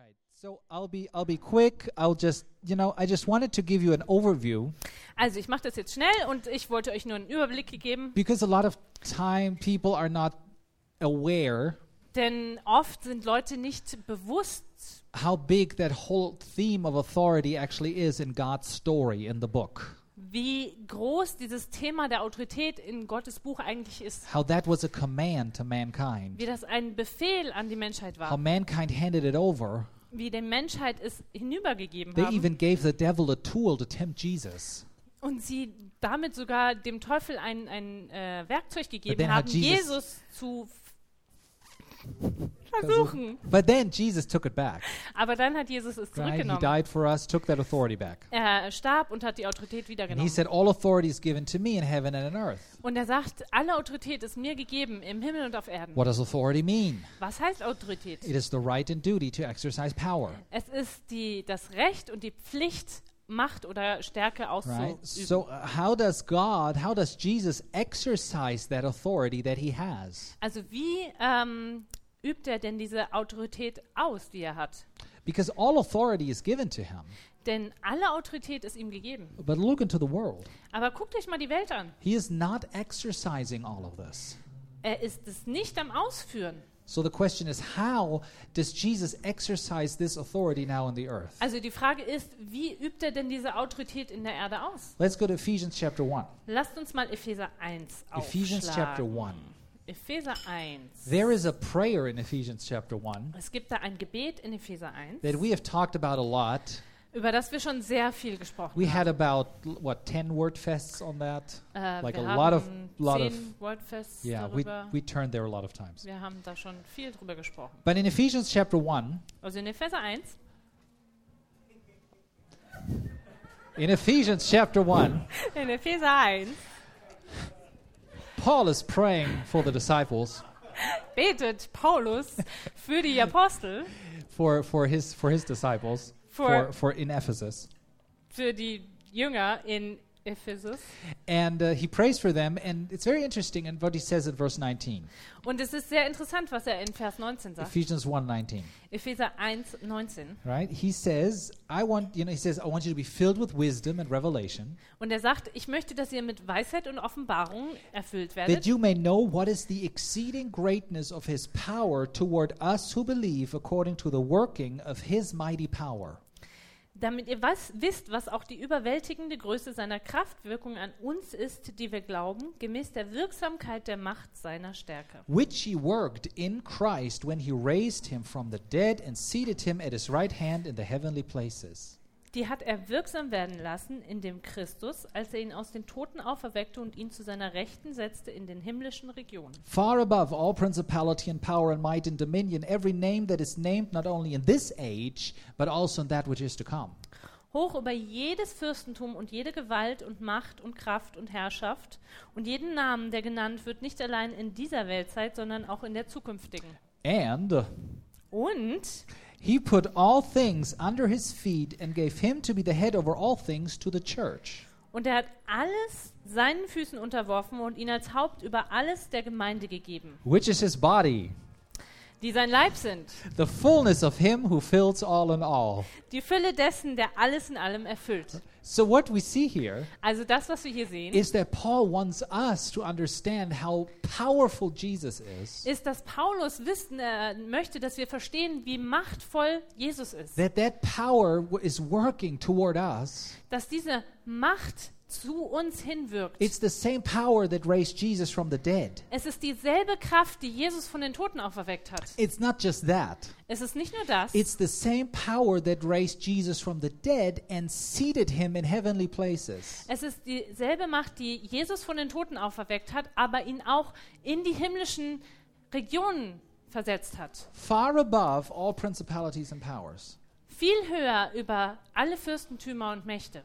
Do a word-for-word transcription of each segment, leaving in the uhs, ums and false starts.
right. So I'll be I'll be quick. I'll just, you know, I just wanted to give you an overview Also ich mache das jetzt schnell und ich wollte euch nur einen Überblick geben, because a lot of time people are not aware denn oft sind Leute nicht bewusst, how big that whole theme of authority actually is in God's story in the book. wie groß dieses Thema der Autorität in Gottes Buch eigentlich ist. How that was a command to mankind. Wie das ein Befehl an die Menschheit How war. mankind handed it over. Wie der Menschheit es hinübergegeben They haben. even gave the devil a tool to tempt Jesus. Und sie damit sogar dem Teufel ein, ein äh, Werkzeug then gegeben had haben, Jesus- Jesus zu f- versuchen. But then Jesus took it back. Aber dann hat Jesus es Right? He zurückgenommen. died for us, took that authority back. Er starb und hat die Autorität And he wiedergenommen. said, all authority is given to me in heaven and on earth. Und er sagt, alle Autorität ist mir gegeben im Himmel und auf Erden. What does authority mean? Was heißt Autorität? It is the right and duty to exercise power. Es ist die, das Recht und die Pflicht, Macht oder Stärke Right? auszuüben. So uh, how does God, how does Jesus exercise that authority that he has? Also wie ähm, übt er denn diese Autorität aus, die er hat? Because all authority is given to him. Denn alle Autorität ist ihm gegeben. But look into the world. Aber guckt euch mal die Welt an. He is not exercising all of this. Er ist es nicht am Ausführen. So the question is, how does Jesus exercise this authority now in the earth? Also die Frage ist, wie übt er denn diese Autorität in der Erde aus? Let's go to Ephesians chapter one. Lasst uns mal Epheser eins Ephesians chapter aufschlagen. one. Epheser eins. There is a prayer in Ephesians chapter one Es gibt da ein Gebet in Epheser eins, that we have talked about a lot. über das wir schon sehr viel gesprochen We had haben. about, what, ten word fests on that? Äh, like wir a lot of- haben lot of- zehn Wordfests Yeah, we, darüber. we turned there a lot of times. Wir haben da schon viel drüber gesprochen. But in Ephesians chapter one, Also in Epheser eins, in Ephesians chapter one, in Epheser eins Paul is praying for the disciples, betet Paulus für die Apostel, for, for his for his disciples, For- for, for in Ephesus. für die Jünger in Ephesus. And uh, he prays for them, and it's very interesting in what he says in verse nineteen. Und es ist sehr interessant, was er in Vers neunzehn sagt. Ephesians one nineteen, Epheser eins, neunzehn. right? He says, I want, you know, he says, I want you to be filled with wisdom and revelation, Und er sagt, ich möchte, dass ihr mit Weisheit und Offenbarung erfüllt that werdet, you may know what is the exceeding greatness of his power toward us who believe according to the working of his mighty power. damit ihr was, wisst, was auch die überwältigende Größe seiner Kraftwirkung an uns ist, die wir glauben, gemäß der Wirksamkeit der Macht seiner Stärke. Which he worked in Christ when he raised him from the dead and seated him at his right hand in the heavenly places. Die hat er wirksam werden lassen in dem Christus, als er ihn aus den Toten auferweckte und ihn zu seiner Rechten setzte in den himmlischen Regionen. Far above all principality and power and might and dominion, every name that is named not only in this age, but also in that which is to come. Hoch über jedes Fürstentum und jede Gewalt und Macht und Kraft und Herrschaft und jeden Namen, der genannt wird, nicht allein in dieser Weltzeit, sondern auch in der zukünftigen. And uh, Und he put all things under his feet and gave him to be the head over all things to the church, Und er hat alles seinen Füßen unterworfen und ihn als Haupt über alles der Gemeinde gegeben, which is his body, die sein Leib sind, the fullness of him who fills all in all. die Fülle dessen, der alles in allem erfüllt. So what we see here Also das, was wir hier sehen, is that Paul wants us to understand how powerful Jesus is, ist, dass Paulus wissen äh, möchte, dass wir verstehen, wie machtvoll Jesus ist. that that power w- is working toward us. Dass diese Macht zu uns hinwirkt. It's the same power that raised Jesus from the dead. Es ist dieselbe Kraft, die Jesus von den Toten auferweckt hat. It's not just that. Es ist nicht nur das, It's the same power that raised Jesus from the dead and seated him in heavenly places. es ist dieselbe Macht, die Jesus von den Toten auferweckt hat, aber ihn auch in die himmlischen Regionen versetzt hat. Far above all principalities and powers. Viel höher über alle Fürstentümer und Mächte.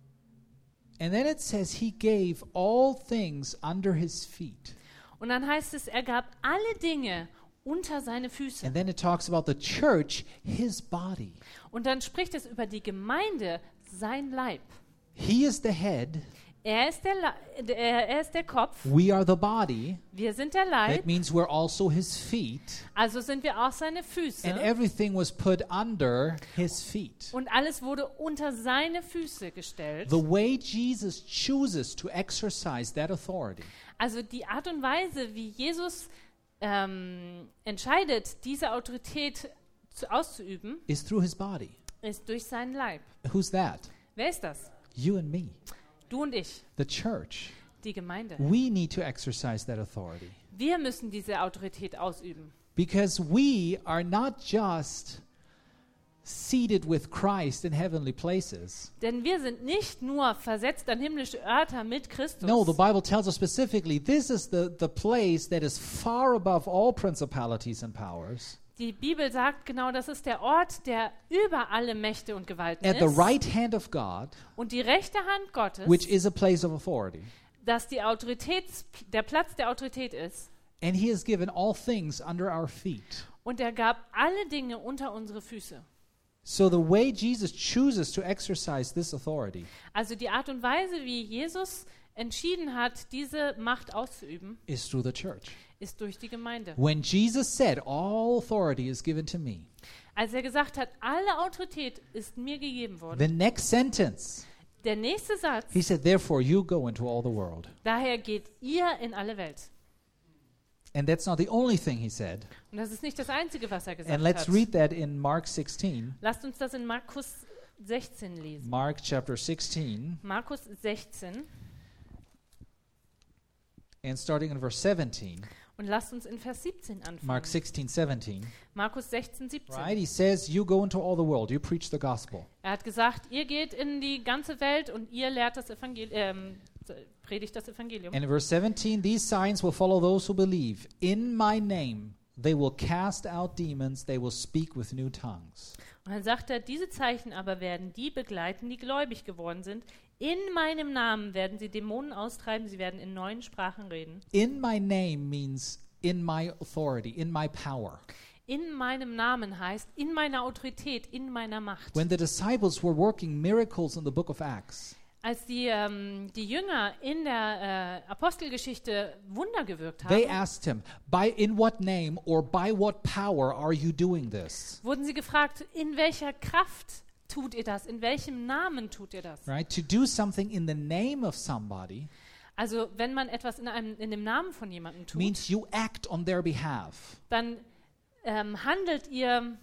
And then it says he gave all things under his feet. Und dann heißt es, er gab alle Dinge unter seine Füße. And then it talks about the church, his body. Und dann spricht es über die Gemeinde, sein Leib. He is the head, Er ist der, Le- er, er ist der Kopf, We are the body. wir sind der Leib, That means we're also his feet. also sind wir auch seine Füße. And everything was put under his feet. Und alles wurde unter seine Füße gestellt. The way Jesus chooses to exercise that authority Also die Art und Weise, wie Jesus ähm, entscheidet, diese Autorität zu, auszuüben, is through his body. ist durch seinen Leib. Who's that? Wer ist das? You and me, Du und ich, the church. die Gemeinde. We need to exercise that authority Wir müssen diese Autorität ausüben. because we are not just seated with Christ in heavenly places. Denn wir sind nicht nur versetzt an himmlische Örter mit Christus. No, the Bible tells us specifically this is the, the place that is far above all principalities and powers, Die Bibel sagt genau, das ist der Ort, der über alle Mächte und Gewalten at the ist. right hand of God, Und die rechte Hand Gottes, which is a place of authority. dass die Autorität, der Platz der Autorität ist. And he has given all things under our feet. Und er gab alle Dinge unter unsere Füße. So the way Jesus chooses to exercise this authority Also die Art und Weise, wie Jesus entschieden hat, diese Macht auszuüben, is through the church. ist durch die Gemeinde. When Jesus said, all authority is given to me, Als er gesagt hat, alle Autorität ist mir gegeben worden. the next sentence, Der nächste Satz, he said, therefore you go into all the world. daher geht ihr in alle Welt. And that's not the only thing he said. Und das ist nicht das Einzige, was er gesagt And let's hat. read that in Mark sixteen. Lasst uns das in Markus sechzehn lesen. Mark chapter sixteen, Markus sechzehn and starting in verse seventeen. und lasst uns in Vers siebzehn anfangen. Mark sixteen, seventeen. Markus sechzehn, siebzehn. Right? He says, you go into all the world, you preach the gospel. Er hat gesagt, ihr geht in die ganze Welt und ihr lehrt das Evangelium, ähm, predigt das Evangelium. And in verse seventeen, these signs will follow those who believe. In my name, they will cast out demons, they will speak with new tongues. Und dann sagt er, diese Zeichen aber werden die begleiten, die gläubig geworden sind. In meinem Namen werden sie Dämonen austreiben, sie werden in neuen Sprachen reden. In my name means in my authority, in my power. In meinem Namen heißt, in meiner Autorität, in meiner Macht. When the disciples were working miracles in the book of Acts, Als die, ähm, die Jünger in der äh, Apostelgeschichte Wunder gewirkt they haben, asked him, by in what name or by what power are you doing this? wurden sie gefragt, in welcher Kraft tut ihr das? In welchem Namen tut ihr das? Right? To do something in the name of somebody Also wenn man etwas in, einem, in dem Namen von jemandem tut, means you act on their behalf. dann ähm, handelt ihr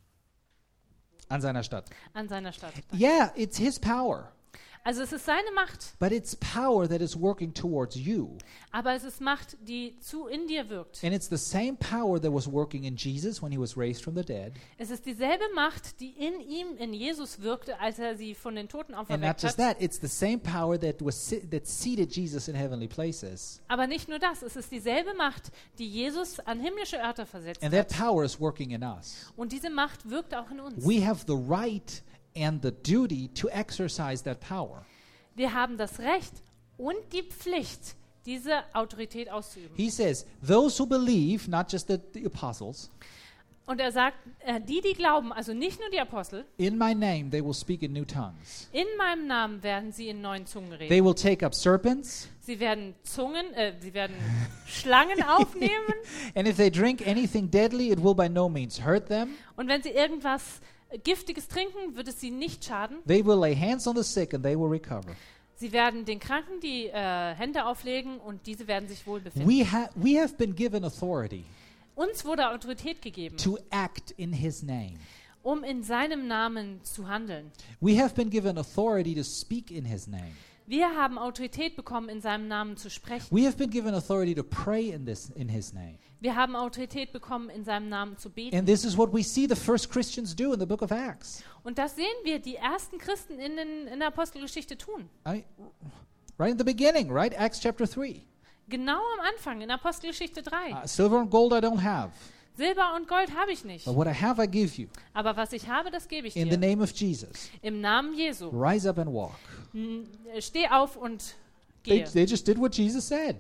An seiner Stadt. an seiner Stadt. Yeah, it's his power. Also es ist seine Macht, But it's power that is working towards you. aber es ist Macht, die zu in dir wirkt. And it's the same power that was working in Jesus when he was raised from the dead. Es ist dieselbe Macht, die in ihm, in Jesus wirkte, als er sie von den Toten And not auferweckt just hat. that, it's the same power that was se- that seated Jesus in heavenly places. Aber nicht nur das, es ist dieselbe Macht, die Jesus an himmlische Örter versetzt And that hat. power is working in us. Und diese Macht wirkt auch in uns. We have the right and the duty to exercise that power. Wir haben das Recht und die Pflicht, diese Autorität auszuüben. He says, those who believe, not just the, the apostles, Und er sagt, äh, die, die glauben, also nicht nur die Apostel, in my name they will speak in new tongues. in meinem Namen werden sie in neuen Zungen They reden. will take up serpents, Sie werden Zungen, äh, sie werden Schlangen aufnehmen. and if they drink anything deadly, it will by no means hurt them. Und wenn sie irgendwas Giftiges trinken, wird es sie nicht schaden. They will lay hands on the sick and they will recover. Sie werden den Kranken die äh, Hände auflegen und diese werden sich wohl befinden. We, ha- we have been given authority Uns wurde Autorität gegeben, to act in his name. um in seinem Namen zu handeln. We have been given authority to speak in his name. Wir haben Autorität bekommen, in seinem Namen zu sprechen. We have been given authority to pray in this in his name. Wir haben Autorität bekommen, in seinem Namen zu beten. And this is what we see the first Christians do in the book of Acts. Und das sehen wir, die ersten Christen in, den, in der Apostelgeschichte tun. I, right in the beginning, right? Acts chapter three. Genau am Anfang, in Apostelgeschichte drei. Uh, silver and gold I don't have, Silber und Gold habe ich nicht. but what I have I give you. Aber was ich habe, das gebe ich In the dir. name of Jesus, Im Namen Jesu. rise up and walk. N- Steh auf und They, gehe. they just did what Jesus said.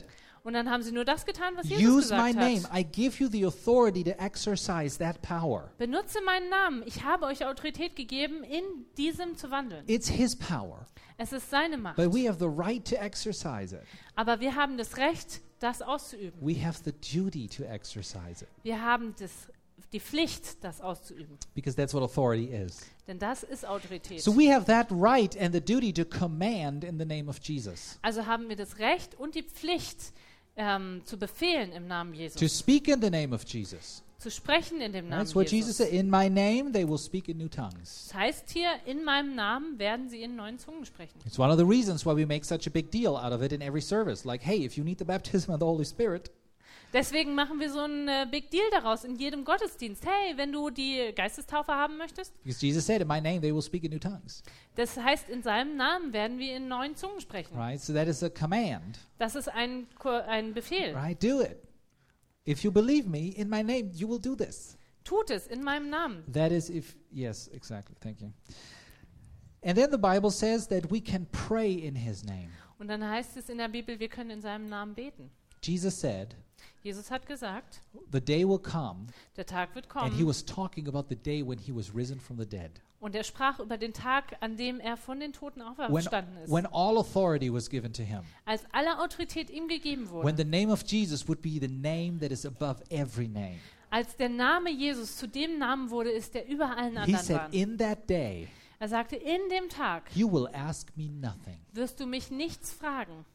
Und dann haben sie nur das getan, was Jesus Use my gesagt name. hat. I give you the authority to exercise that power. Benutze meinen Namen. Ich habe euch Autorität gegeben, in diesem zu wandeln. It's his power. Es ist seine Macht. But we have the right to exercise it. Aber wir haben das Recht, das auszuüben. We have the duty to exercise it. Wir haben das, die Pflicht, das auszuüben. Because that's what authority is. Denn das ist Autorität. So we have that right and the duty to command in the name of Jesus. Also haben wir das Recht und die Pflicht, ähm, zu befehlen im Namen Jesus. To speak in the name of Jesus. Zu sprechen in dem Namen That's what Jesus Jesus. said. In my name they will speak in new tongues. Das heißt hier, in meinem Namen werden sie in neuen Zungen sprechen. It's one of the reasons why we make such a big deal out of it in every service. Like, hey, if you need the baptism of the Holy Spirit, Deswegen machen wir so ein äh, Big Deal daraus in jedem Gottesdienst. Hey, wenn du die Geistestaufe haben möchtest, because Jesus said, in my name they will speak in new tongues. das heißt, in seinem Namen werden wir in neuen Zungen sprechen. Right? So that is a command. Das ist ein, Ko- ein Befehl. Right? Do it. If you believe me, in my name, you will do this. Tut es in meinem Namen. That is if, yes, exactly. Thank you. And then the Bible says that we can pray in his name. Und dann heißt es in der Bibel, wir können in seinem Namen beten. Jesus said, Jesus hat gesagt, the day will come, der Tag wird and he kommen. was talking about the day when he was risen from the dead. Und er sprach über den Tag, an dem er von den Toten When, auferstanden ist. when all authority was given to him. Als alle Autorität ihm gegeben When wurde. the name of Jesus would be the name that is above every name. Als der Name Jesus zu dem Namen wurde, ist der über allen He anderen said, war. in that day, Er sagte, in dem Tag you will ask me nothing. wirst du mich nichts fragen.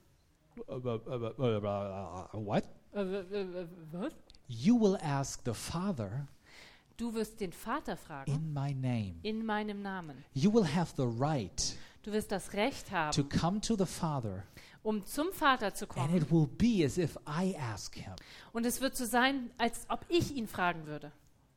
What? Äh, w- w- Was? You will ask the Father Du wirst den Vater fragen, in my name. in meinem Namen. You will have the right Du wirst das Recht to haben, come to the Father, um zum Vater zu and kommen. it will be as if I ask him. Und es wird so sein, als ob ich ihn fragen würde.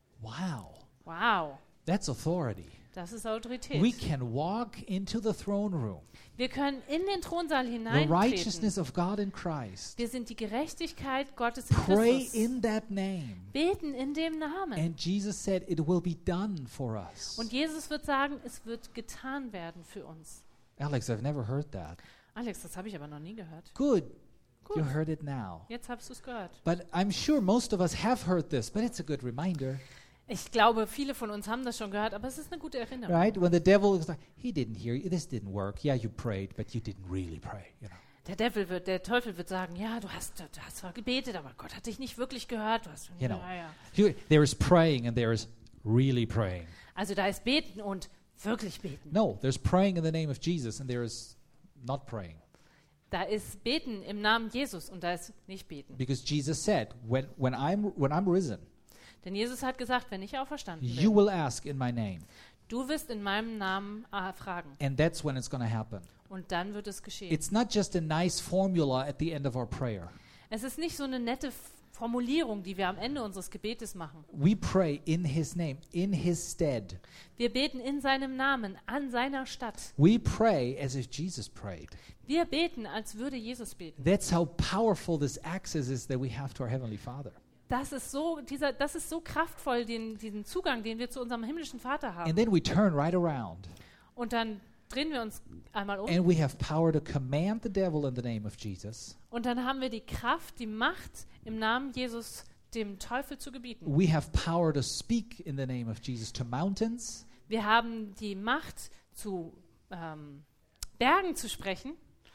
Wow, Wow, that's authority. das ist We Autorität. can walk into the throne room, Wir können in den Thronsaal the hineintreten. righteousness of God in Christ. Wir sind die Gerechtigkeit Gottes in Pray Christus. in that name. Beten in dem Namen. And Jesus said it will be done for us. Und Jesus wird sagen, es wird getan werden für uns. Alex, I've never heard that. Alex, das habe ich aber noch nie gehört. Good. Gut, You heard it now. jetzt hast du es gehört. But I'm sure most of us have heard this, but it's a good reminder, Ich glaube, viele von uns haben das schon gehört, aber es ist eine gute Erinnerung. right? When the devil is like, he didn't hear you, this didn't work. Yeah, you prayed, but you didn't really pray, you know. Der, Devil wird, der Teufel wird sagen, ja, du hast, du hast zwar gebetet, aber Gott hat dich nicht wirklich gehört. Du hast, You know. ja, ja. You- There is praying and there is really praying. Also da ist Beten und wirklich Beten. No, there's praying in the name of Jesus and there is not praying. Da ist Beten im Namen Jesus und da ist nicht Beten. Because Jesus said, when, when, I'm, when I'm risen, Denn Jesus hat gesagt, wenn ich auferstanden you bin, will ask in my name. du wirst in meinem Namen äh, fragen. And that's when it's going to happen. Und dann wird es geschehen. It's not just a nice formula at the end of our prayer. Es ist nicht so eine nette F- Formulierung, die wir am Ende unseres Gebetes machen. We pray in his name, in his stead. Wir beten in seinem Namen, an seiner Stadt. We pray as if Jesus prayed. Wir beten, als würde Jesus beten. That's how powerful this access is that we have to our Heavenly Father. Das ist so, dieser, das ist so kraftvoll, den, diesen Zugang, den wir zu unserem himmlischen Vater haben. And then we turn right around Und dann drehen wir uns einmal um and we have power to command the devil in the name of Jesus. und dann haben wir die Kraft, die Macht, im Namen Jesus dem Teufel zu gebieten. We have power to speak in the name of Jesus to mountains. Wir haben die Macht, zu ähm, Bergen zu sprechen,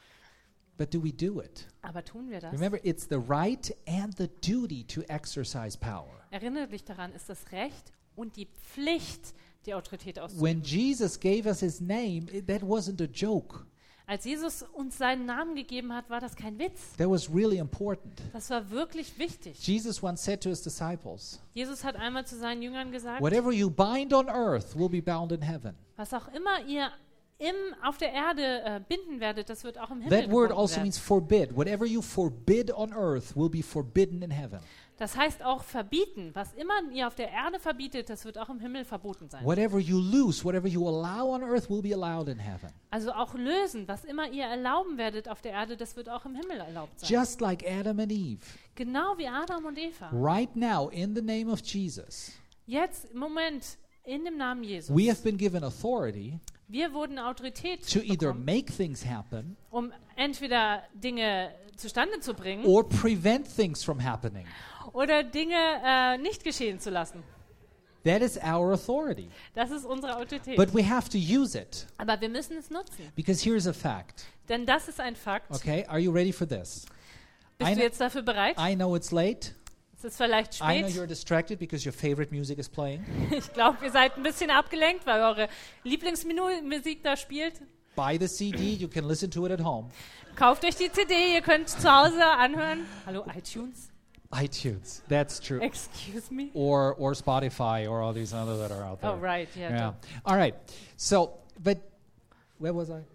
But do we do it? aber tun wir das? Remember, it's the right and the duty to exercise power. Erinnere dich daran, ist das Recht und die Pflicht, die Autorität When auszuüben. Jesus gave us his name, it, that wasn't a joke. Als Jesus uns seinen Namen gegeben hat, war das kein Witz. That was really important. Das war wirklich wichtig. Jesus once said to his disciples, Jesus hat einmal zu seinen Jüngern gesagt, whatever you bind on earth will be bound in heaven. was auch immer ihr im, auf der Erde äh, binden werdet, das wird auch im Himmel That word gebunden also werden. means forbid. Whatever you forbid on earth will be forbidden in heaven. Das heißt auch verbieten. Was immer ihr auf der Erde verbietet, das wird auch im Himmel verboten sein. Whatever you loose, whatever you allow on earth will be allowed in heaven. Also auch lösen. Was immer ihr erlauben werdet auf der Erde, das wird auch im Himmel erlaubt sein. Just like Adam and Eve. Genau wie Adam und Eva. Right now, in the name of Jesus, Jetzt, im Moment, in dem Namen Jesus. We have been given authority Wir wurden Autorität to either bekommen, make things happen um entweder Dinge zustande zu bringen or prevent things from happening. oder Dinge äh, nicht geschehen zu lassen. That is our authority. Das ist unsere Autorität. But we have to use it Aber wir müssen es nutzen, because here's a fact. denn das ist ein Fakt. Okay, are you ready for this? I, Bist du kn- jetzt dafür bereit? I know it's late. Es ist vielleicht I know spät. you're distracted because your favorite music is playing. Ich glaube, ihr seid ein bisschen abgelenkt, weil eure Lieblingsmusik da spielt. Buy the C D, you can listen to it at home. Kauft euch die C D, ihr könnt zu Hause anhören. Hallo, iTunes? iTunes, that's true. Excuse me? Or or Spotify or all these other that are out there. Oh, right, yeah. Yeah. All right. So, but where was I?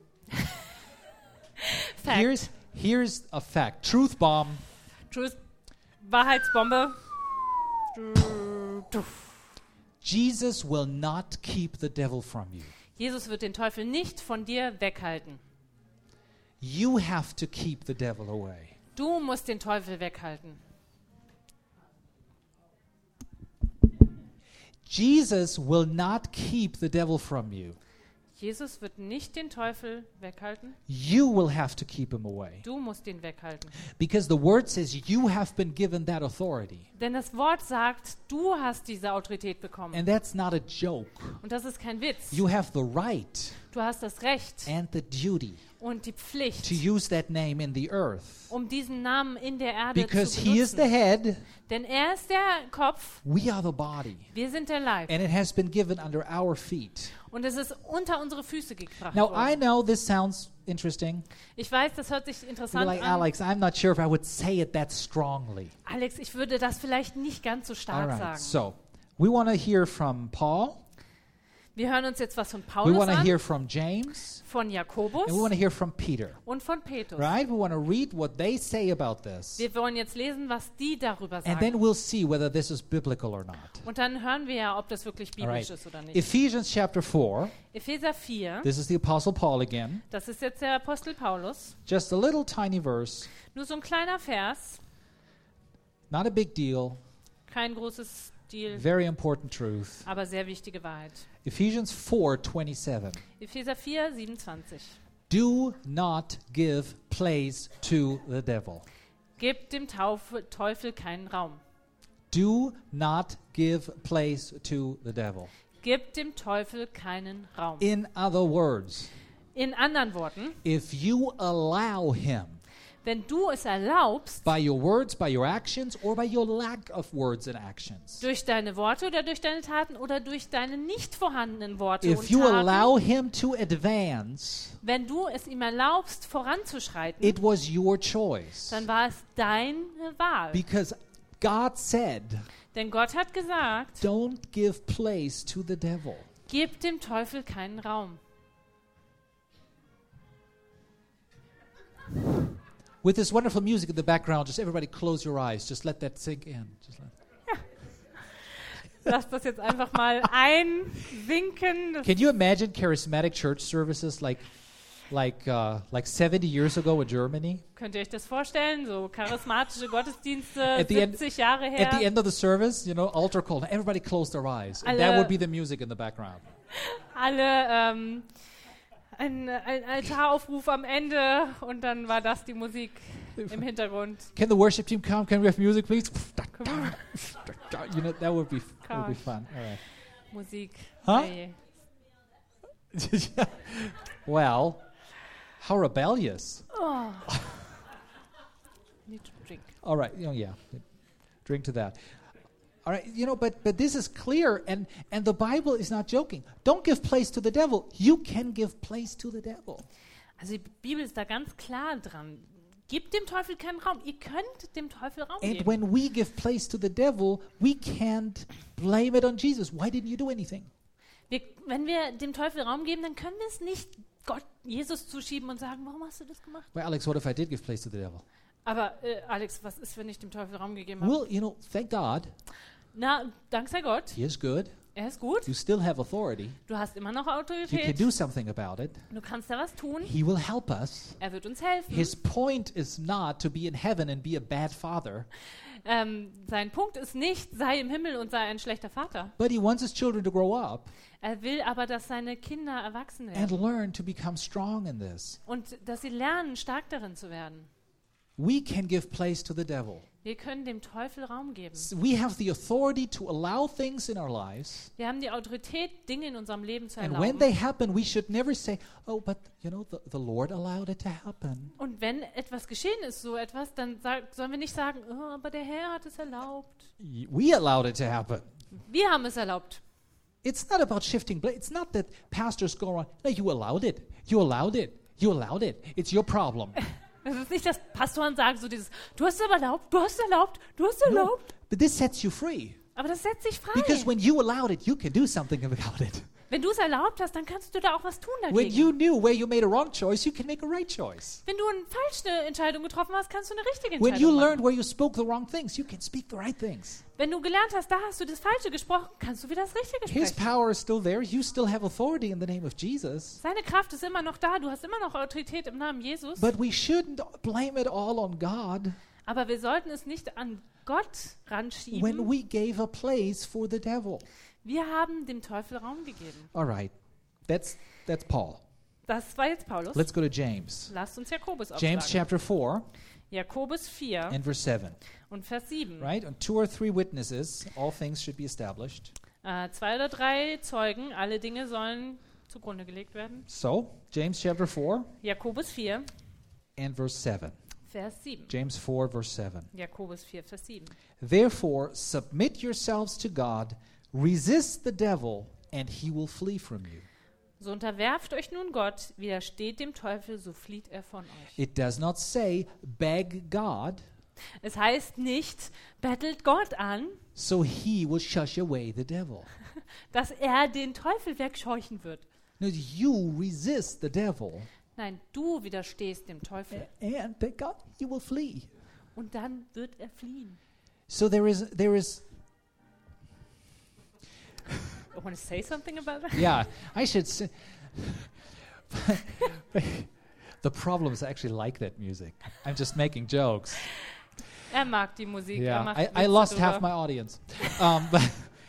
Fact. Here's here's a fact. Truth bomb. Truth, Wahrheitsbombe. Jesus will not keep the devil from you. Jesus wird den Teufel nicht von dir weghalten. You have to keep the devil away. Du musst den Teufel weghalten. Jesus will not keep the devil from you. Jesus wird nicht den Teufel weghalten. You will have to keep him away. Du musst ihn weghalten. Because the word says you have been given that authority. Denn das Wort sagt, du hast diese Autorität bekommen. And that's not a joke. Und das ist kein Witz. You have the right Du hast das Recht and the duty und die Pflicht, to use that name in the earth. um diesen Namen in der Erde Because zu he is the benutzen. head, Denn er ist der Kopf, we are the body. wir sind der Leib. And it has been given under our feet. Und es ist unter unsere Füße gebracht Now, I worden. know this sounds interesting. Ich weiß, das hört sich You're interessant like, an. Alex, I'm not sure if I would say it that strongly. Alex, ich würde das vielleicht nicht ganz so All stark right, sagen. so we want to hear from Paul. Wir hören uns jetzt was von We Paulus want to an, hear from James. von Jakobus And we want to hear from Peter. und von Petrus. Right? We want to read what they say about this. Wir wollen jetzt lesen, was die darüber And then sagen. we'll see whether this is biblical or not. Und dann hören wir ja, ob das wirklich All biblisch right. ist oder nicht. Ephesians chapter four. Epheser vier, This is the Apostle Paul again. das ist jetzt der Apostel Paulus. Just a little tiny verse. Nur so ein kleiner Vers, Not a big deal. kein großes Deal, Very important truth. aber sehr wichtige Wahrheit. Ephesians four twenty-seven. Epheser vier, siebenundzwanzig. Do not give place to the devil. Gebt dem Tauf Teufel keinen Raum. Do not give place to the devil. Gebt dem Teufel keinen Raum. In other words, In anderen Worten, if you allow him wenn du es erlaubst, by your words, by your actions, or by your lack of words and actions, durch deine Worte oder durch deine Taten oder durch deine nicht vorhandenen Worte if und you Taten, allow him to advance, wenn du es ihm erlaubst, voranzuschreiten, it was your choice. dann war es deine Wahl. Because God said, Denn Gott hat gesagt, don't give place to the devil. gib dem Teufel keinen Raum. With this wonderful music in the background, just everybody close your eyes. Just let that sink in. Just let Lass das jetzt einfach mal einsinken. Das Can you imagine charismatic church services like, like, uh, like seventy years ago in Germany? könnt ihr euch das vorstellen? So charismatische Gottesdienste, At the end- siebzig Jahre her. At the end of the service, you know, altar call. Everybody close their eyes. And that Alle- would be the music in the background. Alle ähm, ein, ein Altaraufruf am Ende und dann war das die Musik im Hintergrund. Can the worship team come? Can we have music, please? Come on. You know, that would be that would be Gosh. fun. All right. Musik. Huh? Hey. Well, how rebellious. Oh. Need to drink. All right. You know, yeah. Drink to that. All right. You know, but but this is clear, and and the Bible is not joking. Don't give place to the devil. You can give place to the devil. Also die Bibel ist da ganz klar dran. Gebt dem Teufel keinen Raum. Ihr könnt dem Teufel Raum And geben. when we give place to the devil, we can't blame it on Jesus. Why didn't you do anything? Wir, wenn wir dem Teufel Raum geben, dann können wir es nicht Gott, Jesus zuschieben und sagen, warum hast du das gemacht? Well, Alex, what if I did give place to the devil? Aber äh, Alex, was ist, wenn ich dem Teufel Raum gegeben habe? Well, you know, thank God. Na, dank sei Gott, He is good. er ist gut. You still have authority. Du hast immer noch You can Autorität. do something about it. Du kannst da was tun. He will help us. Er wird uns helfen. His point is not to be in heaven and be a bad father. ähm, sein Punkt ist nicht, sei im Himmel und sei ein schlechter Vater. But he wants his children to grow up Er will aber, dass seine Kinder erwachsen and werden learn to become strong in this. und dass sie lernen, stark darin zu werden. We can give place to the devil. Wir können dem Teufel Raum geben. We have the authority to allow things in our lives. Wir haben die Autorität, Dinge in unserem Leben zu And when erlauben. they happen, we should never say, oh, but, you know, the, the Lord allowed it to happen. Und wenn etwas geschehen ist, so etwas, dann sag, sollen wir nicht sagen, oh, aber der Herr hat es erlaubt. Y- We allowed it to happen. Wir haben es erlaubt. It's not about shifting blame. It's not that pastors go around, no, you allowed it. You allowed it. You allowed it. It's your problem. Es ist nicht, dass Pastoren sagen so dieses, du hast es aber erlaubt, du hast es erlaubt, du hast es No, erlaubt. but this sets you free. Aber das setzt sich frei. Because when you allowed it, you can do something about it. Wenn du es erlaubt hast, dann kannst du da auch was tun When dagegen. you knew where you made a wrong choice, you can make a right choice. Wenn du eine falsche Entscheidung getroffen hast, kannst du eine richtige When you Entscheidung learned machen. where you spoke the wrong things, you can speak the right things. Wenn du gelernt hast, da hast du das Falsche gesprochen, kannst du wieder das Richtige His sprechen. power is still there. You still have authority in the name of Jesus. Seine Kraft ist immer noch da, du hast immer noch Autorität im Namen Jesus. But we shouldn't blame it all on God Aber wir sollten es nicht an Gott when ranschieben. we gave a place for the devil. Wir haben dem Teufel Raum gegeben. All right. That's that's Paul. Das war jetzt Paulus. Let's go to James. Lasst uns Jakobus James aufschlagen. chapter four Jakobus vier and verse seven. und Vers sieben. Right? On two or three witnesses, all things should be established. Äh, zwei oder drei Zeugen, alle Dinge sollen zugrunde gelegt werden. So, James chapter four Jakobus vier, and verse seven. Vers sieben. James four, verse seven. Jakobus vier, Vers sieben. Therefore, submit yourselves to God, resist the devil, and he will flee from you. So unterwerft euch nun Gott, widersteht dem Teufel, so flieht er von euch. It does not say, beg God, Es heißt nicht, bettelt Gott an, so he will shush away the devil. dass er den Teufel wegscheuchen wird. No, you resist the devil, Nein, du widerstehst dem Teufel and beg God, he will flee. und dann wird er fliehen. So there is, there is, I want to say something about that? yeah, I should say. The problems actually like that music. I'm just making jokes. Er mag die Musik. er Yeah, macht I, I Witze lost drüber. half my audience. Um, but,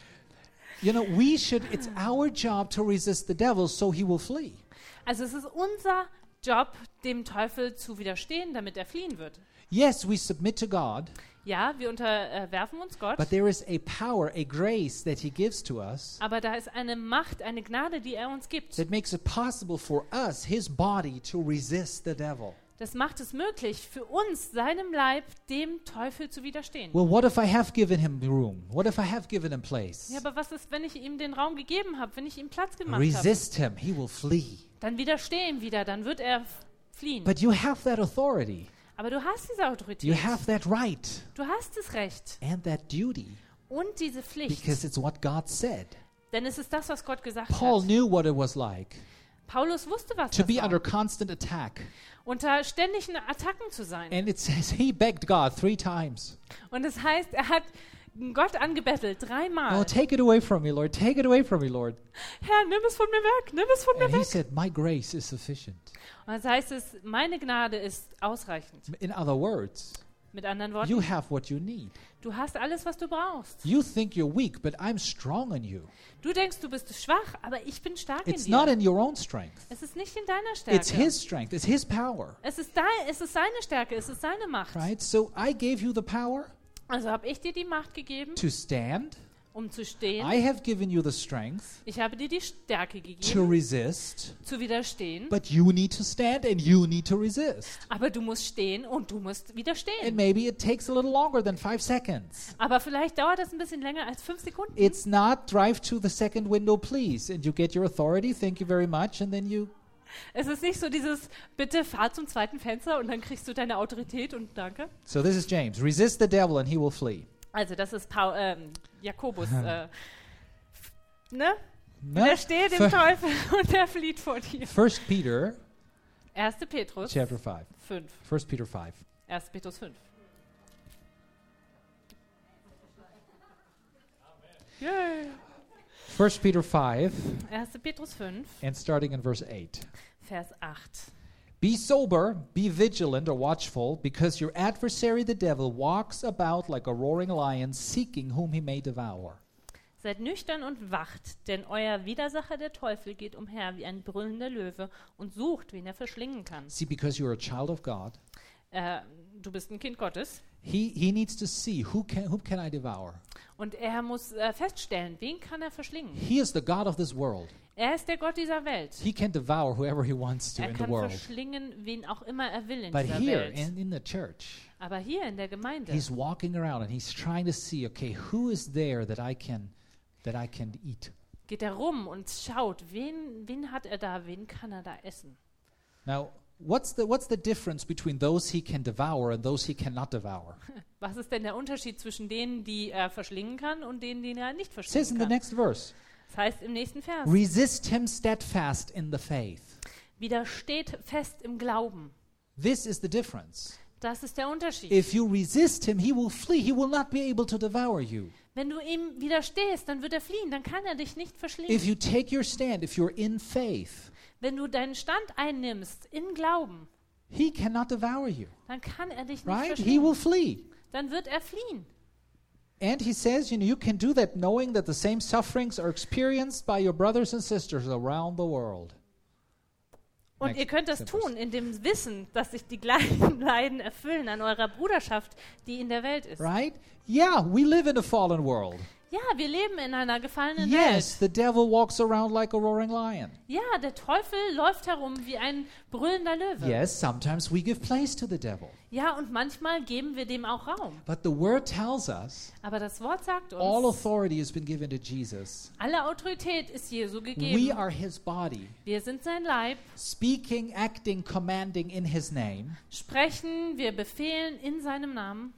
you know, we should, it's our job to resist the devil so he will flee. Also es ist unser Job, dem Teufel zu widerstehen, damit er fliehen wird. Yes, we submit to God, Ja, wir unterwerfen uns Gott, but there is a power, a grace that he gives to us aber da ist eine Macht, eine Gnade, die er uns gibt. that makes it possible for us, his body, to resist the devil. Das macht es möglich, für uns, seinem Leib, dem Teufel zu widerstehen. Well, what if I have given him room? What if I have given him place? Ja, aber was ist, wenn ich ihm den Raum gegeben habe, wenn ich ihm Platz gemacht habe? Resist him, he will flee. Dann widerstehe ihm wieder, dann wird er f- fliehen. But you have that authority. Aber du hast diese Autorität. You have that right Du hast das Recht and that duty und diese Pflicht. because it's what God said. Denn es ist das, was Gott gesagt Paul hat. knew what it was like Paulus wusste, was to das be war. under constant attack. Unter ständigen Attacken zu sein. And it says he begged God three times. Und es heißt, er hat Gott angebettelt, dreimal. Oh, take it away from me, Lord. Take it away from me, Lord. Herr, nimm es von mir weg, nimm es von mir And he weg. said, my grace is sufficient. Und das heißt es, meine Gnade ist ausreichend. In other words, Mit anderen you Worten, have what you need. du hast alles, was du brauchst. You think you're weak, but I'm strong in you. Du denkst, du bist schwach, aber ich bin stark It's in not dir. in your own strength. Es ist nicht in deiner It's Stärke. his strength. It's his power. Es ist, dein, es ist seine Stärke, es ist seine Macht. Right? So I gave you the power Also habe ich dir die Macht gegeben, to stand. um zu stehen. I have given you the strength Ich habe dir die Stärke to gegeben, resist. zu widerstehen. But you need to stand and you need to resist. Aber du musst stehen und du musst And widerstehen. maybe it takes a little longer than five seconds. Aber vielleicht dauert das ein bisschen länger als fünf Sekunden. It's not drive to the second window, please, and you get your authority, thank you very much, and then you. Es ist nicht so dieses, bitte fahr zum zweiten Fenster und dann kriegst du deine Autorität und danke. So this is James. Resist the devil and he will flee. Also das ist Paul, ähm, Jakobus. Äh, ne? No? Widerstehe dem Fir- Teufel und er flieht vor dir. First Peter erster Petrus chapter five. fünf. First Peter five. erster Petrus fünf. Yay. First Peter five erster Petrus fünf, and starting in verse eight. Vers acht. Be sober, be vigilant or watchful, because your adversary the devil walks about like a roaring lion, seeking whom he may devour. Seid nüchtern und wacht, denn euer Widersacher der Teufel geht umher wie ein brüllender Löwe und sucht, wen er verschlingen kann. See, because you're a child of God, Äh, du bist ein Kind Gottes he, he needs to see who can, whom can I devour. und er muss äh, feststellen, wen kann er verschlingen. He is the God of this world. Er ist der Gott dieser Welt. He can devour whoever he wants to Er in the kann world. verschlingen, wen auch immer er will in But dieser here Welt. in, in the church, Aber hier in der Gemeinde he's walking around and he's trying to see, okay, who is there that I can that I can eat. geht er rum und schaut, wen, wen hat er da, wen kann er da essen. Now, what's the what's the difference between those he can devour and those he cannot devour? Was ist denn der Unterschied zwischen denen, die er verschlingen kann und denen, die er nicht It says verschlingen in the kann? next verse, Das heißt im nächsten Vers, resist him steadfast in the faith. widersteht fest im Glauben. This is the difference. Das ist der Unterschied. If you resist him, he will flee. He will not be able to devour you. Wenn du ihm widerstehst, dann wird er fliehen, dann kann er dich nicht verschlingen. If you take your stand, if you're in faith, Wenn du deinen Stand einnimmst in Glauben, he cannot devour you. dann kann er dich nicht Right? He verschlingen. will flee. Dann wird er fliehen. And he says, you know, you can do that knowing that the same sufferings are experienced by your brothers and sisters around the world. Und Next ihr könnt das sentence. tun, in dem Wissen, dass sich die gleichen Leiden erfüllen an eurer Bruderschaft, die in der Welt ist. Right? Yeah, we live in a fallen world. Ja, wir leben in einer gefallenen Yes, Welt. the devil walks around like a roaring lion. Ja, der Teufel läuft herum wie ein brüllender Löwe. Yes, sometimes we give place to the devil. Ja, und manchmal geben wir dem auch Raum. But the word tells us Aber das Wort sagt all uns, authority has been given to Jesus. alle Autorität ist Jesu We gegeben. are his body, Wir sind sein Leib, speaking, acting, commanding in his name. sprechen, wir befehlen in seinem Namen.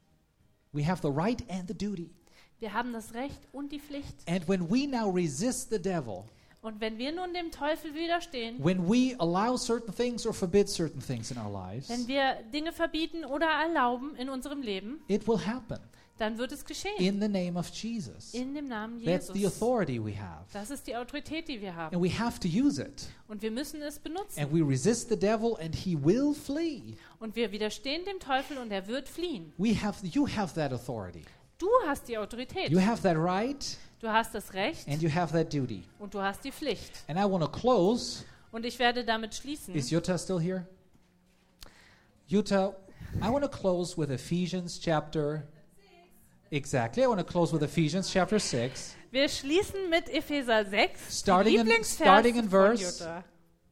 We have the right and the duty. Wir haben das Recht und die Pflicht. And when we now resist the devil, Und wenn wir nun dem Teufel widerstehen, when we allow certain things or forbid certain things in our lives, wenn wir Dinge verbieten oder erlauben in unserem Leben, it will happen dann wird es geschehen. in the name of Jesus. In dem Namen That's the Jesus. authority we have. Das ist die Autorität, die wir haben. And we have to use it. Und wir müssen es benutzen. And we resist the devil and he will flee. Und wir widerstehen dem Teufel und er wird fliehen. We have you have that authority. Du hast die Autorität. You have that right Du hast das Recht and you have that duty. und du hast die Pflicht. And I want to close. Und ich werde damit schließen. Is Jutta still here? Jutta, I want to close with Ephesians chapter Exactly. I want to close with Ephesians chapter six. Wir schließen mit Epheser sechs, Starting in- Lieblingsvers starting in von verse- Jutta.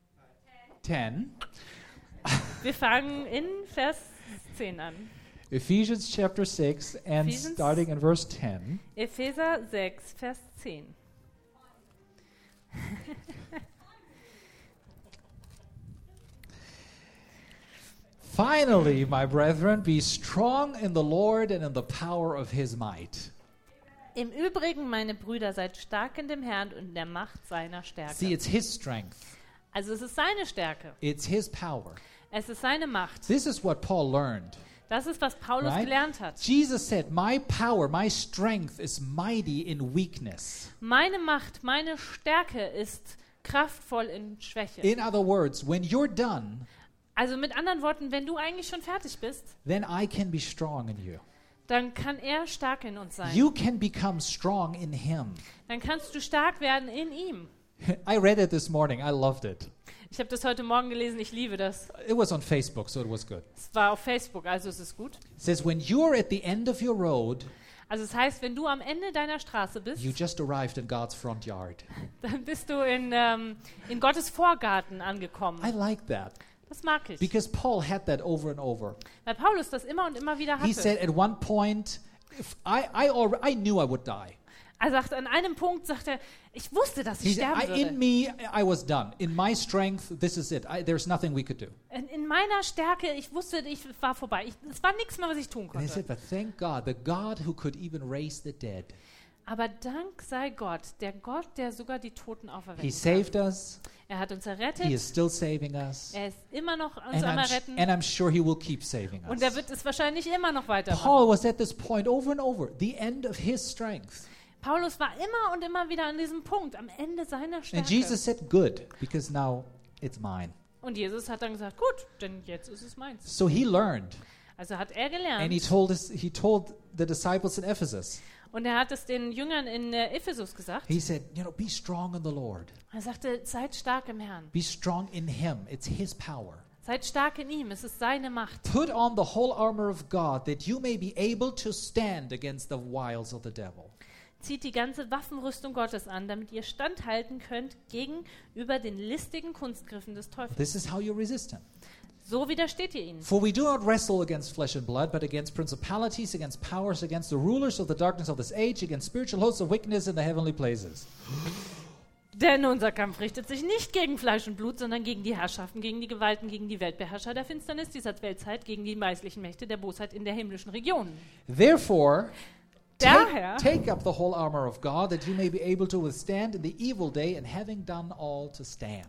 ten. Wir fangen in Vers zehn an. Ephesians chapter six and Ephesians- starting in verse ten. Epheser sechs, Vers zehn. Finally, my brethren, be strong in the Lord and in the power of his might. Im Übrigen, meine Brüder, seid stark in dem Herrn und in der Macht seiner Stärke. See, it's his strength. Also es ist seine Stärke. It's his power. Es ist seine Macht. This is what Paul learned. Das ist, was Paulus Right? gelernt hat. Jesus said, my power, my strength is mighty in weakness. Meine Macht, meine Stärke ist kraftvoll in Schwäche. In other words, when you're done, Also mit anderen Worten, wenn du eigentlich schon fertig bist, then I can be strong in you. dann kann er stark in uns sein. You can become strong in him. Dann kannst du stark werden in ihm. I read it this morning. I loved it. Ich habe das heute Morgen gelesen, ich liebe das. It was on Facebook, so it was good. Es war auf Facebook, also es ist gut. It says, when you're at the end of your road, Also es heißt, wenn du am Ende deiner Straße bist, you just arrived in God's front yard. dann bist du in, ähm, in Gottes Vorgarten angekommen. I like that Das mag ich. because Paul had that over and over. Weil Paulus das immer und immer wieder He said hatte. at one point, if I, I, alre- I knew I would die. Er sagt, an einem Punkt sagt er, ich wusste, dass He ich said, sterben I, in würde. me, I was done. In my strength, this is it. I, there's nothing we could do. In, in meiner Stärke, ich wusste, ich war vorbei. Ich, es war nichts mehr, was ich tun And he konnte. said, but thank God, the God who could even raise the dead. Aber Dank sei Gott, der Gott, der sogar die Toten He auferwecken kann. saved us. Er hat uns He errettet. is still saving us. Er ist immer noch uns And am I'm, sh- Erretten. and I'm sure he will keep saving Und er us. wird es wahrscheinlich immer noch weitermachen. Paul was at this point over and over, the end of his strength. Paulus war immer und immer wieder an diesem Punkt, am Ende seiner And Stärke. Jesus said, good, because now it's mine. Und Jesus hat dann gesagt, gut, denn jetzt ist es meins. So he learned, Also hat er and he gelernt. told us, he told the disciples in Ephesus. Und er hat es den Jüngern in äh, Ephesus gesagt. He said, you know, be strong in the Lord. Er sagte, seid stark im Herrn. Be strong in him. It's his power. Seid stark in ihm, es ist seine Macht. Put on the whole armor of God that you may be able to stand against the wiles of the devil. Zieht die ganze Waffenrüstung Gottes an, damit ihr standhalten könnt gegenüber den listigen Kunstgriffen des Teufels. This is how you resist him. So widersteht ihr ihnen. For we do not wrestle against flesh and blood, but against principalities, against powers, against the rulers of the darkness of this age, against spiritual hosts of wickedness in the heavenly places. Denn unser Kampf richtet sich nicht gegen Fleisch und Blut, sondern gegen die Herrschaften, gegen die Gewalten, gegen die Weltbeherrscher der Finsternis dieser Weltzeit, gegen die meistlichen Mächte der Bosheit in der himmlischen Region. Therefore, Daher take, take up the whole armor of God, that you may be able to withstand in the evil day, and having done all to stand.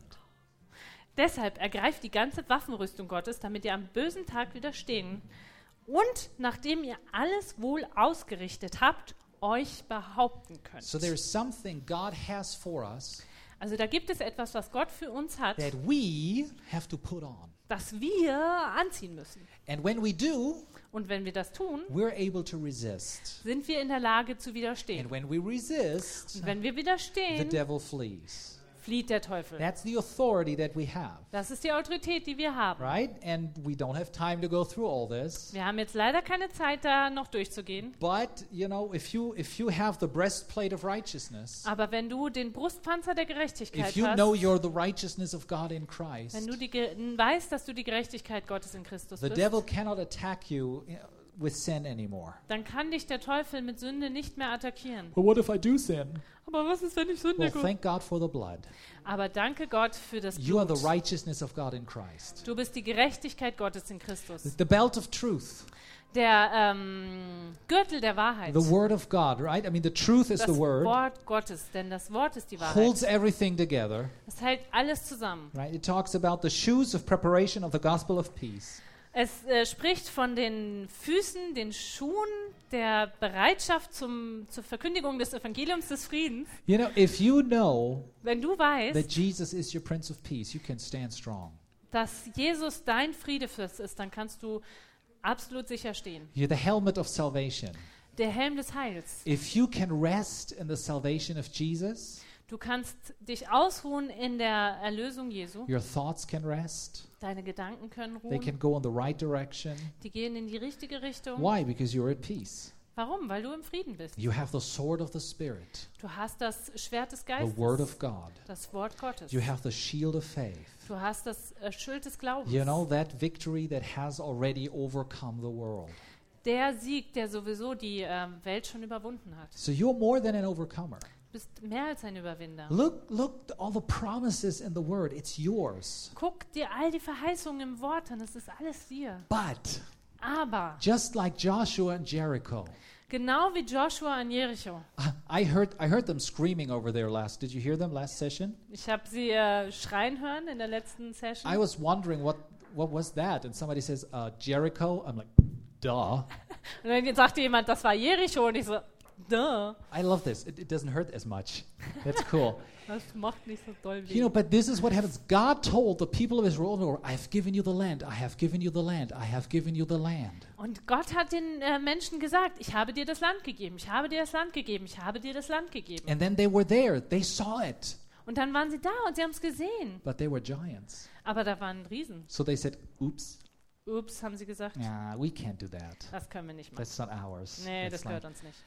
Deshalb ergreift die ganze Waffenrüstung Gottes, damit ihr am bösen Tag widerstehen und, nachdem ihr alles wohl ausgerichtet habt, euch behaupten könnt. So there is something God has for us Also da gibt es etwas, was Gott für uns hat, that we have to put on. das wir anziehen müssen. And when we do, Und wenn wir das tun, we're able to resist. sind wir in der Lage zu widerstehen. And when we resist, Und wenn wir the widerstehen, devil flees. flieht der Teufel. That's the authority that we have, Das ist die Autorität, die wir haben. right? And we don't have time to go through all this. Wir haben jetzt leider keine Zeit, da noch durchzugehen. But, you know, if you if you have the breastplate of righteousness, Aber wenn du den Brustpanzer der Gerechtigkeit if you hast, know you're the righteousness of God in Christ, wenn du die Ge weißt, dass du die Gerechtigkeit Gottes in Christus the bist, devil cannot attack you uh, with sin anymore. dann kann dich der Teufel mit Sünde nicht mehr attackieren. But what if I do sin? Aber was ist, wenn ich Sünde Well, tue? thank God for the blood. Aber danke Gott für das You are the Blut. righteousness of God in Christ. Du bist die Gerechtigkeit Gottes in Christus. The belt of truth, Der ähm, Gürtel der Wahrheit. the word of God, right? I mean, the truth is Das the word, Wort Gottes, denn das Wort ist die Wahrheit. holds everything together, Es hält alles zusammen. right? It talks about the shoes of preparation of the gospel of peace. Es äh, spricht von den Füßen, den Schuhen der Bereitschaft zum, zur Verkündigung des Evangeliums des Friedens. You know, if you know Wenn du that weißt, Jesus is your Prince of Peace, you can stand strong. dass Jesus dein Friedefürst ist, dann kannst du absolut sicher stehen. You're the helmet of salvation. Der Helm des Heils. If you can rest in the salvation of Jesus, Du kannst dich ausruhen in der Erlösung Jesu. your thoughts can rest. Deine Gedanken können They can ruhen. go in the right direction. Die gehen in die richtige Richtung. Why? Because you're at peace. Warum? Weil du im Frieden bist. You have the sword of the Spirit, Du hast das Schwert des the Geistes. word of God. Das Wort Gottes. You have the shield of faith. Du hast das äh, Schild des Glaubens. You know, that victory that has already overcome the world. Der Sieg, der sowieso die ähm, Welt schon überwunden hat. So you're more than an overcomer. Du bist mehr als ein Überwinder. Look, look, all the promises in the word, it's yours. Guck dir all die Verheißungen im Wort an, es ist alles dir. But Aber, just like Joshua and Jericho, genau wie Joshua an Jericho, I heard I heard them screaming over there last. Did you hear them last session? ich habe sie äh, schreien hören in der letzten Session. I was wondering what what was that, and somebody says uh, Jericho. I'm like, duh. Und dann sagte jemand, das war Jericho, und ich so, duh, I love this. It, it doesn't hurt as much. That's cool. das macht nicht so doll You know, weh. but this is what happens. God told the people of Israel, I have given you the land. I have given you the land. I have given you the land. Und Gott hat den äh, Menschen gesagt, ich habe dir das Land gegeben, ich habe dir das Land gegeben, ich habe dir das Land gegeben. And then they were there. They saw it. Und dann waren sie da und sie haben es gesehen. But they were giants. Aber da waren Riesen. So they said, oops, Ups, haben sie gesagt, nah, we can't do that. das können wir nicht machen. That's not ours. Nee, That's das not- gehört uns nicht.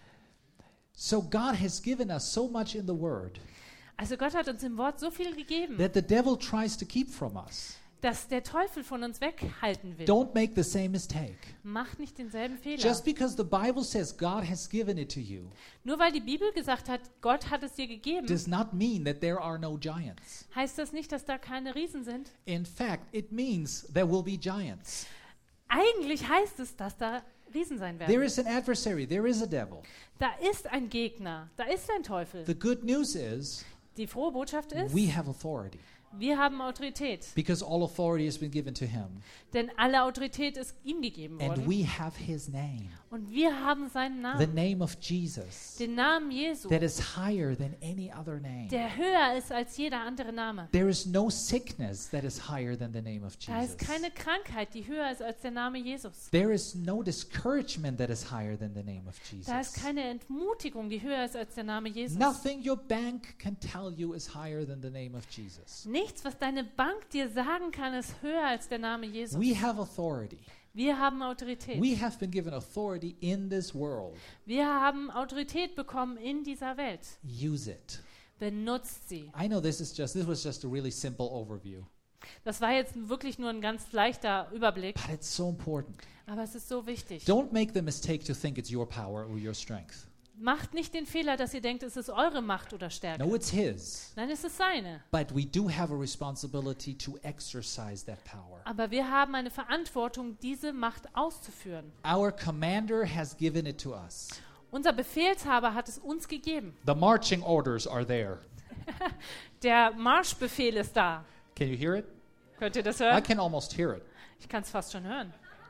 So God has given us so much in the Word Also Gott hat uns im Wort so viel gegeben, that the devil tries to keep from us. dass der Teufel von uns weghalten will. Don't make the same mistake. Mach nicht denselben Fehler. Just because the Bible says God has given it to you Nur weil die Bibel gesagt hat, Gott hat es dir gegeben, does not mean that there are no giants. heißt das nicht, dass da keine Riesen sind. In fact, it means there will be giants. Eigentlich heißt es, dass da Riesen sein There werden. is an adversary, there is a devil. Da ist ein Gegner, da ist ein Teufel. The good news is Die frohe Botschaft ist, we have authority. Wir haben Autorität, because all authority has been given to him. denn alle Autorität ist ihm gegeben And worden. we have his name, Und wir haben seinen the Namen, name of Jesus, den Namen Jesu, that is higher than any other name. der höher ist als jeder andere Name. There is no sickness that is higher than the name of Da ist Jesus. keine Krankheit, die höher ist als der Name Jesus. There is no discouragement that is higher than the name of Da ist Jesus. keine Entmutigung, die höher ist als der Name Jesus. Nothing your bank can tell you is higher than the name of Jesus. Nichts, was deine Bank dir sagen kann, ist höher als der Name Jesus. We have authority. Wir haben Autorität. We have been given authority in this world. Wir haben Autorität bekommen in dieser Welt. Use it. Benutzt sie. I know this is just this was just a really simple overview, Das war jetzt wirklich nur ein ganz leichter Überblick, but it's so important. aber es ist so wichtig. Don't make the mistake to think it's your power or your strength. Macht nicht den Fehler, dass ihr denkt, es ist eure Macht oder Stärke. No, it's his. Nein, es ist seine. But we do have a responsibility to exercise that power. Aber wir haben eine Verantwortung, diese Macht auszuführen. Our commander has given it to us. Unser Befehlshaber hat es uns gegeben. The marching orders are there. Der Marschbefehl ist da. Can you hear it? Könnt ihr das I hören? can almost hear it. Ich kann es fast schon hören.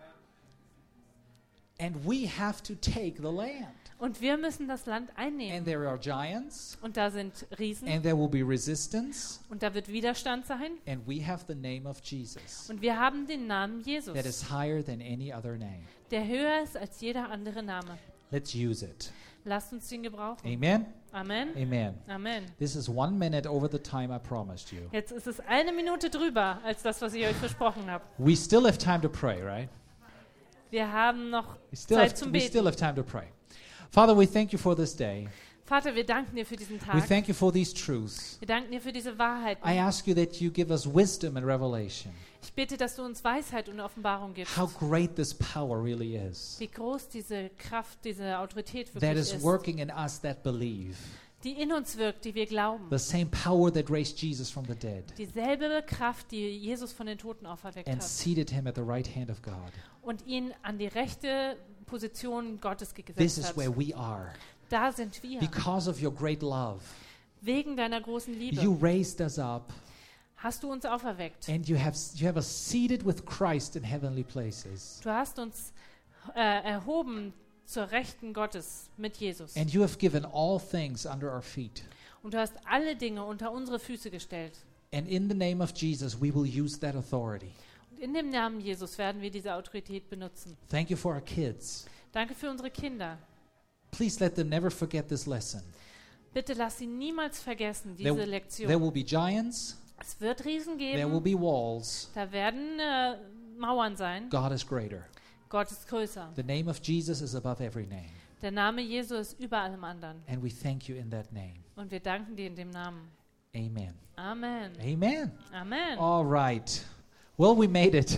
And we have to take the land. Und wir müssen das Land einnehmen. And there are giants, Und da sind Riesen. and there will be resistance, Und da wird Widerstand sein. and we have the name of Jesus Und wir haben den Namen Jesus, that is higher than any other name. der höher ist als jeder andere Name. Let's use it. Lasst uns den gebrauchen. Amen? Amen. Amen. Amen. This is one minute over the time I promised you. Jetzt ist es eine Minute drüber als das, was ich euch versprochen habe. We still have time to pray, right? Wir haben noch We still, Zeit have, zum we still Beten. have time to pray. Father, we thank you for this day. Vater, wir danken dir für diesen We Tag. thank you for these truths. Wir danken dir für diese Wahrheiten. I ask you that you give us wisdom and revelation. Ich bitte, dass du uns Weisheit und Offenbarung gibst. How great this power really is. Wie groß diese Kraft, diese Autorität That wirklich is ist. working in us that believe. Die in uns wirkt, die wir glauben. The same power that raised Jesus from the dead Dieselbe Kraft, die Jesus von den Toten auferweckt and hat. seated him at the right hand of God. Und ihn an die rechte Position Gottes This gesetzt is hat. where we are. Da sind wir. Because of your great love, Wegen deiner großen Liebe you raised us up hast du uns auferweckt. and you have, you have us seated with Christ in heavenly places. Du hast uns äh, erhoben zur Rechten Gottes mit Jesus. And you have given all things under our feet. Und du hast alle Dinge unter unsere Füße gestellt. And in the name of Jesus, we will use that authority. Und in dem Namen Jesus werden wir diese Autorität benutzen. Thank you for our kids. Danke für unsere Kinder. Please let them never forget this lesson. Bitte lass sie niemals vergessen, diese There, there Lektion. will be giants, Es wird Riesen there will geben. be walls. Da werden äh, Mauern sein. God is greater. Gott ist größer. The name of Jesus is above every name. Der Name Jesu ist über allem anderen. And we thank you in that name. Und wir danken dir in dem Namen. Amen. Amen. Amen. Amen. All right. Well, we made it.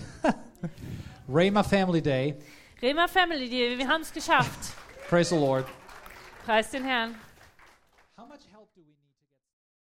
Rhema Family Day. Rema Family, die- wir haben es geschafft. Praise the Lord. Preis den Herrn.